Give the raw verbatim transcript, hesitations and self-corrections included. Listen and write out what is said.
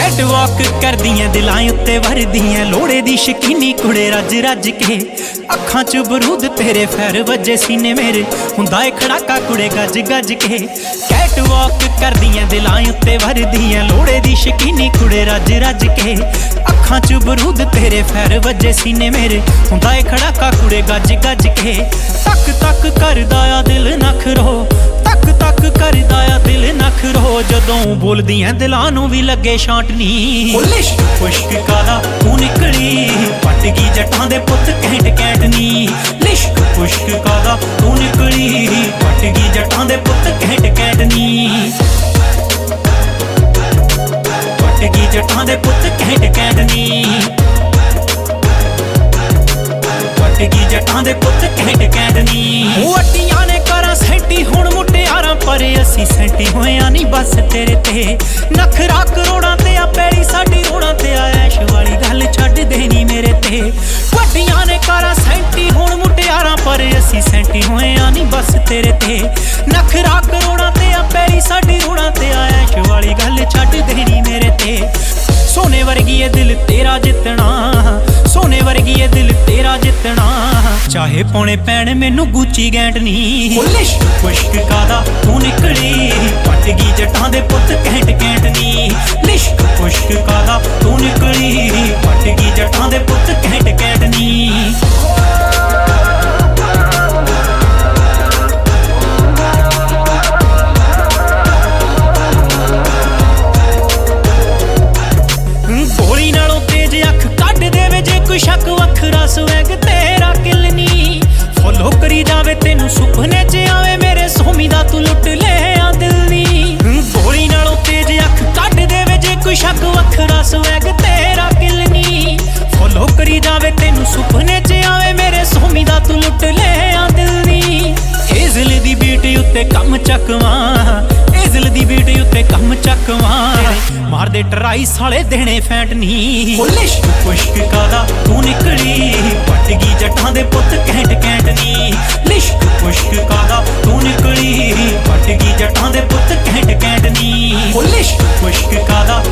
cat walk करदियां दिलां उत्ते वरदियां लोड़े दी शकीनी कुड़े रज रज के अखां च बरूद तेरे फैर वजे सीने मेरे हुंदा ए खड़ाका कुड़े गज गज के कैट वॉक करदियां दिलां उत्ते वरदियां लोड़े दी शकीनी कुड़े रज रज के अखां च बरूद तेरे फैर वजे सीने मेरे हुंदा ए खड़ाका कुड़े गज गज के तक तक करदा आ दिल नखरो तक तक करदा आ दिल नखरो जदों बोलदियां दिलां नूं भी लगे छांटनी खुश्क कादा तू निकली पट गई जट्टां दे पुत कैंट कैंटनी लिश्क खुश्क कादा तू निकली पट गई जट्टां दे पुत कैंट कैंटनी पट गई जट्टां दे पुत कैंट कैंटनी पट गई जट्टां दे पुत कैंट कैंटनी वट्टियां ने करा सैंटी हुण मुटियारां पर असी सैंटी होया नहीं बस तेरे ते नखरा करोड़ां ते आ पैड़ी साडी रोड़ां ते आ ऐश वाली गल छड्ड देनी मेरे ते वट्टियां ने करा सैंटी हुण मुटियारां पर असी सैंटी होया नहीं बस तेरे ते नखरा करोड़ां ते आ पैड़ी साडी रोड़ां ते आ ऐश वाली गल छड्ड देनी मेरे ते सोने वर्गी है दिल तेरा जितना सोने वर्गी है दिल तेरा जितना चाहे पौने पैण मैनू गुची गैंटनी खुश्क कादा तू निकली पट गई जट्टां दे पुत कैंट कैंटनी लिश्क खुश्क कादा तू निकली पट गई जट्टां दे पुत कैंट कैंटनी शक वखरा स्वैग तेरा किलनी फॉलो करी जावे तेनू सुपने च आवे मेरे सोमी दा तू लुट ले आ दिल नी गोली नालों तेज अख कट देवे जे कोई शक वखरा स्वैग तेरा किलनी फॉलो करी जावे तेनू सुपने च आवे मेरे सोमी दा तू लुट ले आ दिल नी हेज़ल दी बीट उत्ते कम चकवा हेज़ल दी बीट उत्ते कम चकवा मार दे टराई साले देने फैंटनी खुश्क कादा तू निकली पट गई जट्टां दे पुत कैंट कैंटनी लिश्क खुश्क कादा तू निकली पट गई जट्टां दे पुत कैंट कैंटनी लिश्क खुश्क कादा